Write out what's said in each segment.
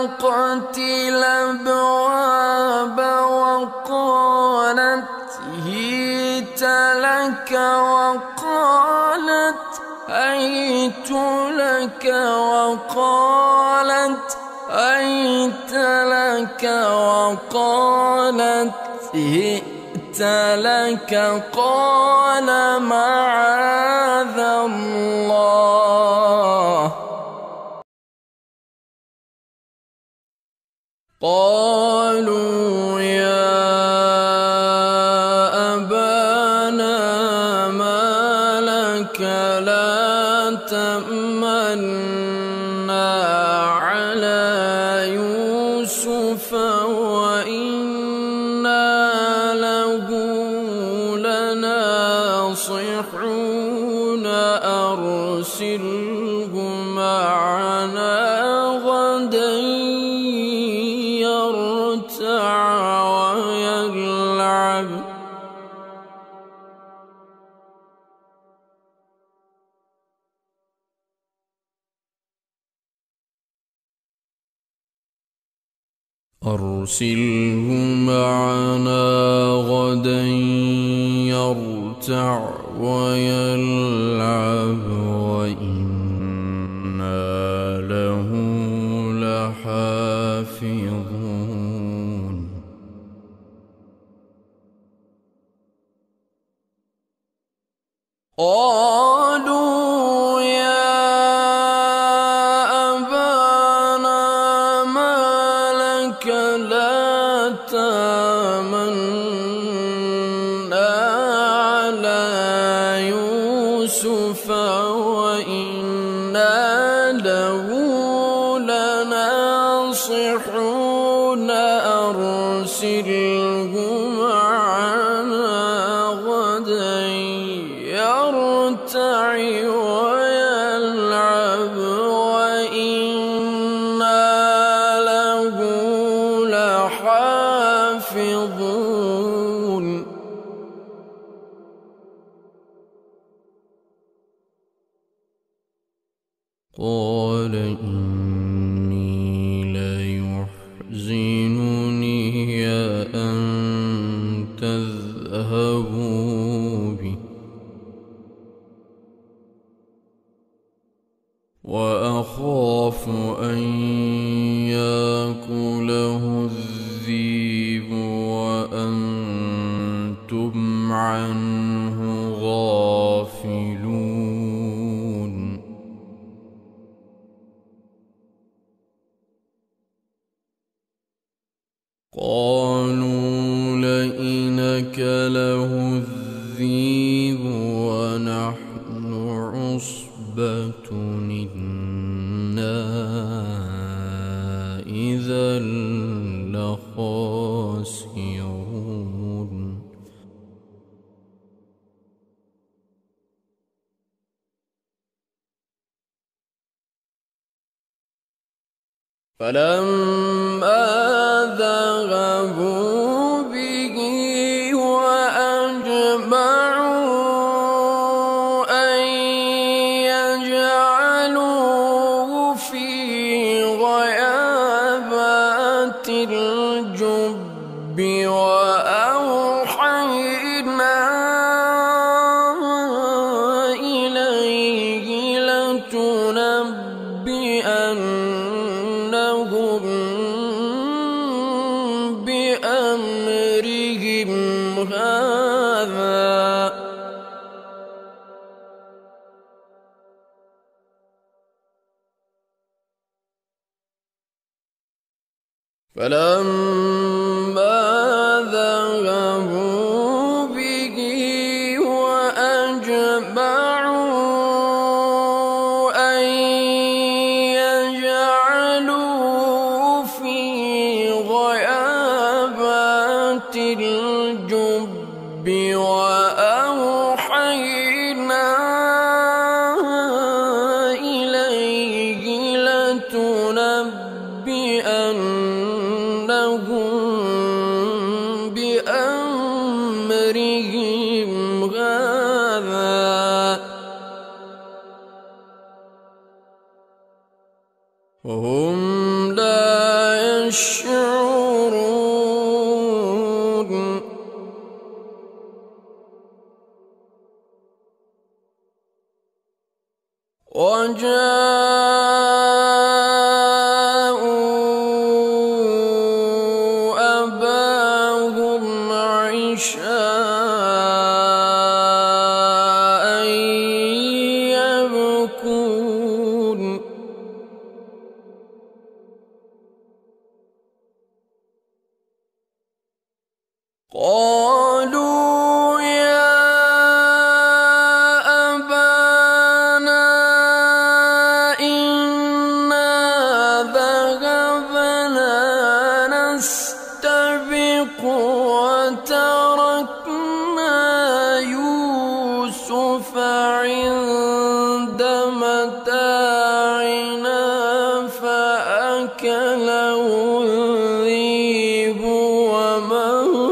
وغلقت الأبواب وقالت هيت لك وقالت هيت لك وقالت هيت لك وقالت هئت لك قال معاذ الله قالوا يا أبانا ما لك لا تأمنا على يوسف وإنا له لناصحون أرسله معنا غدا يرتع ويلعب أرسله معنا غدا يرتع ويلعب وإنا له لحافظون قالوا يا أبانا ما لك لا تأمنا على يوسف وإنا له لناصحون أرسله معنا غدا يرتع ويلعب وإنا له لحافظون قال إني ليحزنني أن تذهبوا به وأخاف أن يأكله الذئب وأنتم عنه غافلون قالوا لئن أكله الذئب ونحن عصبة إنا إذا لخاسرون فلما ذهبوا به وأجمعوا أن يجعلوه في غيابات الجب وأوحينا إليه لتنبئنهم بأمرهم هذا فلما ذهبوا به وأجمعوا أن يجعلوه في غيابات الجب وأوحينا إليه لتنبئنهم بأمرهم هذا وهم لا يشعرون وجاءوا أباهم عشاء يبكون قالوا يا أبانا إنا ذهبنا نستبق وتركنا يوسف عند متاعنا فأكله الذئب وما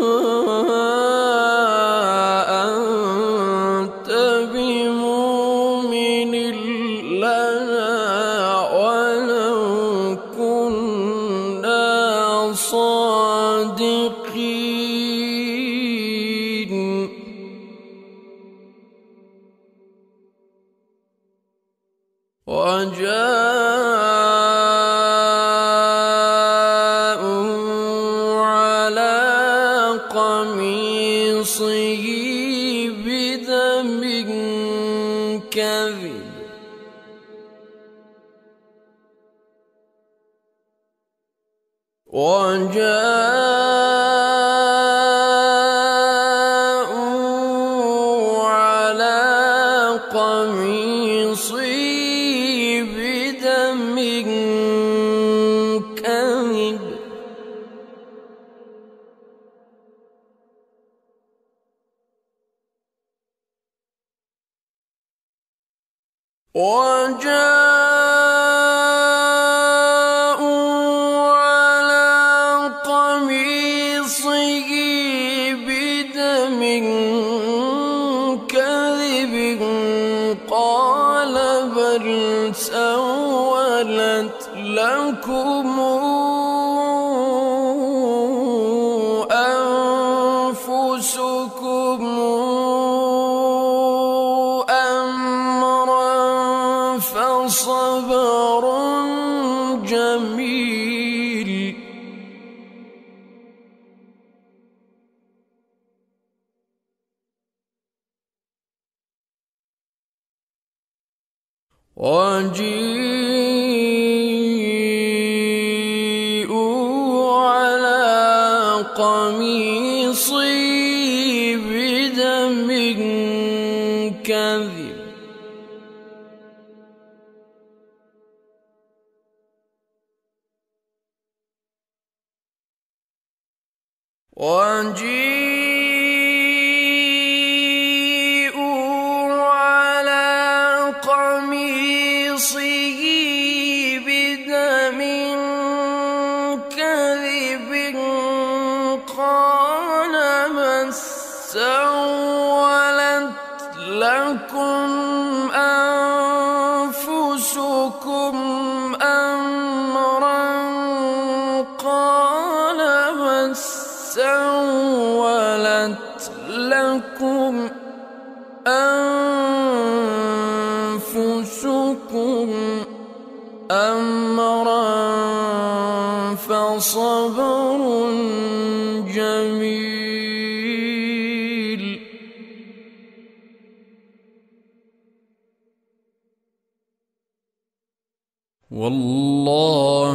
أنت بمؤمن لنا ولو كنا صادقين وجاءوا على قميصه بدم كذب وجاءوا على قميصه بدم كذب وجاءوا على قميصه بدم كذب قال بل سولت لكم أنفسكم أمرا فصبر جميل وجيءوا على قميصه بدم كذب وجيءوا على قميصه بدم كذب قال ما سولت لكم أنفسكم أمرا قال ما سولت لكم أنفسكم أمرا فصبر جميل والله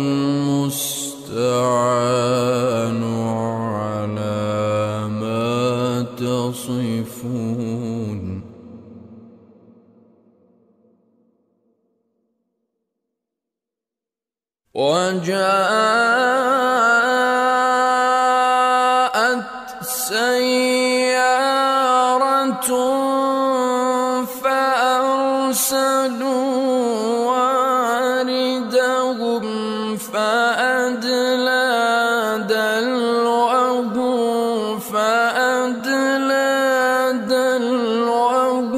المستعان على ما تصفون وجاءت سيارة فأرسلوا واردهم فأدلى دلوه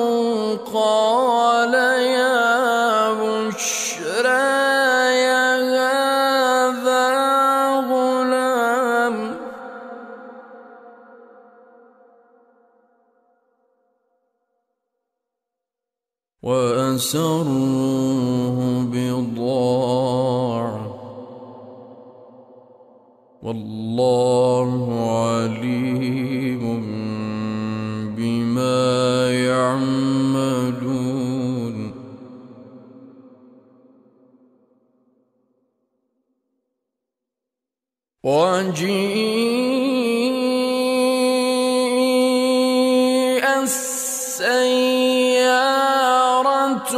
قال يا بشرى هذا وأسروه بضاعة والله عليم بما يعملون وجيء السيارة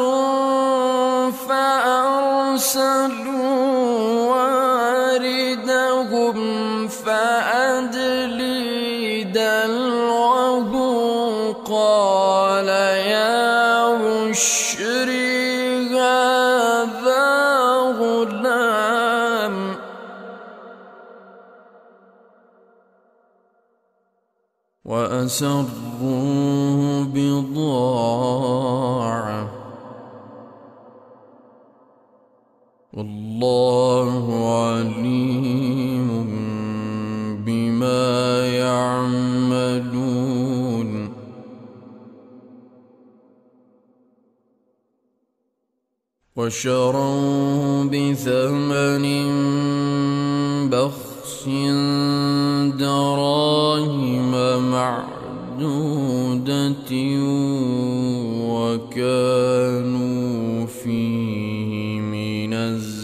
فأرسلوا واردهم فأدلي دلوه قال يا بشري هذا غلام وأسروه بضاعة والله عليم بما يعملون وشروا بثمن بخس دراهم معدودة وكانوا فيه من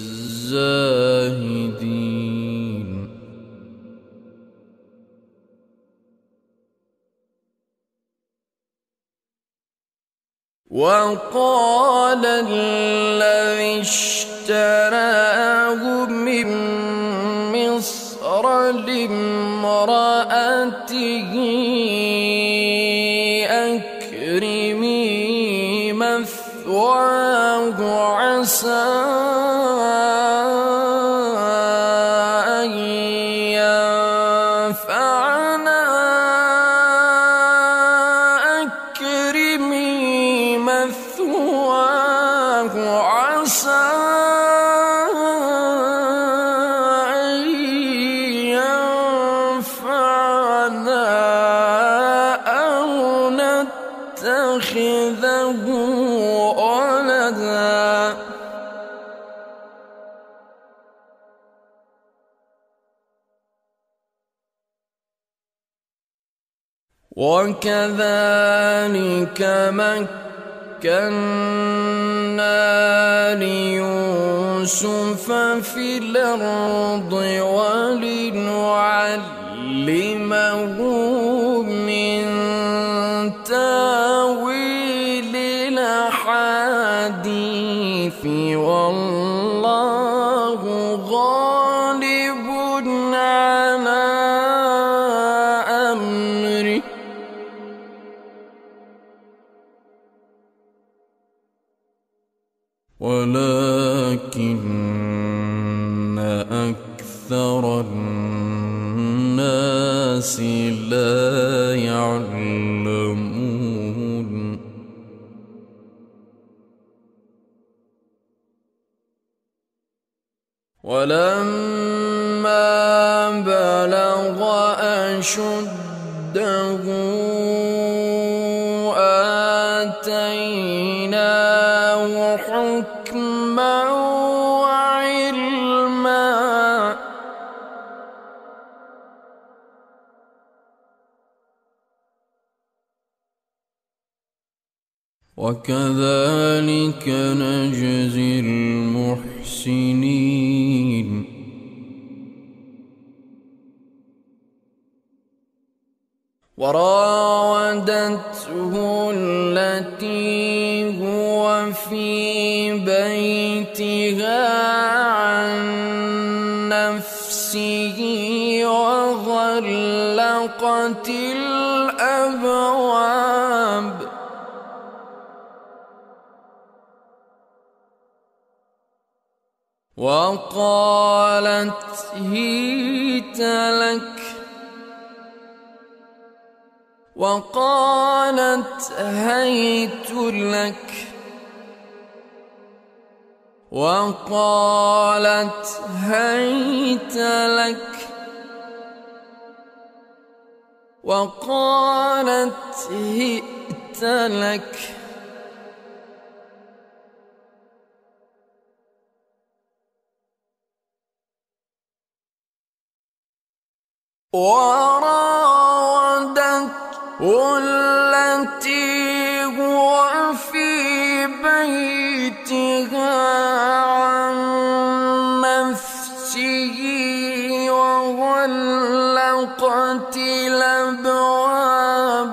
الزاهدين وقال الذي اشتراه من مصر لامرأته أكرمي مثواه عسى أن ينفعنا أكرمي مثواه عسى اتخذه ولدا وكذلك مكنا ليوسف في الأرض ولنعلمه من تاويل الأحاديث والله غالب على أمره ولكن أكثر الناس لا يعلمون ولما بلغ أشده آتيناه حكما وعلما وكذلك نجزي المحسنين وراودته التي هو في بيتها عن نفسه وغلقت الأبواب وقالت هيت لك وقالت هيت لك وقالت هيت لك وقالت هيت لك وراودته التي هو في بيتها عن نفسه وغلقت الأبواب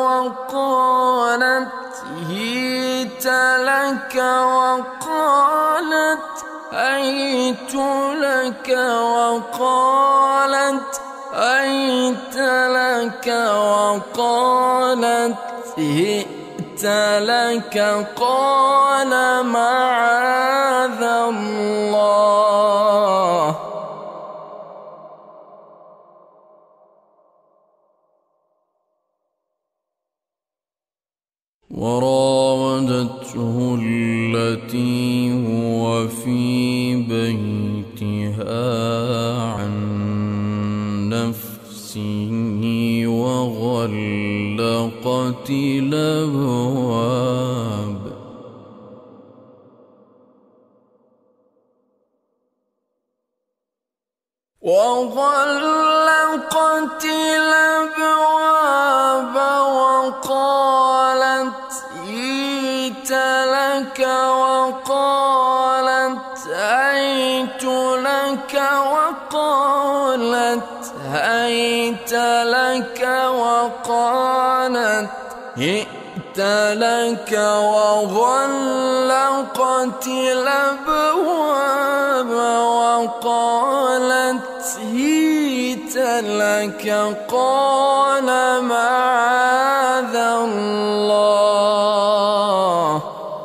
وقالت هيت لك وقالت هيت لك وقالت هيت لك وقالت هئت لك قال معاذ الله وراودته التي هو في بيتها عن نفسه وغلقت الأبواب وقالت هيت لك وقالت هيت لك وقالت هيت لك وقالت هئت لك وغلقت الأبواب وقالت هيت لك قال معاذ الله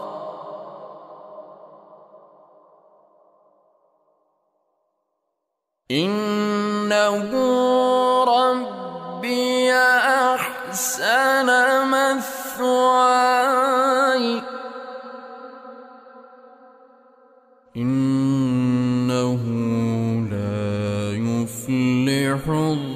إنه ربي أحسن مثواي إنه لا يفلح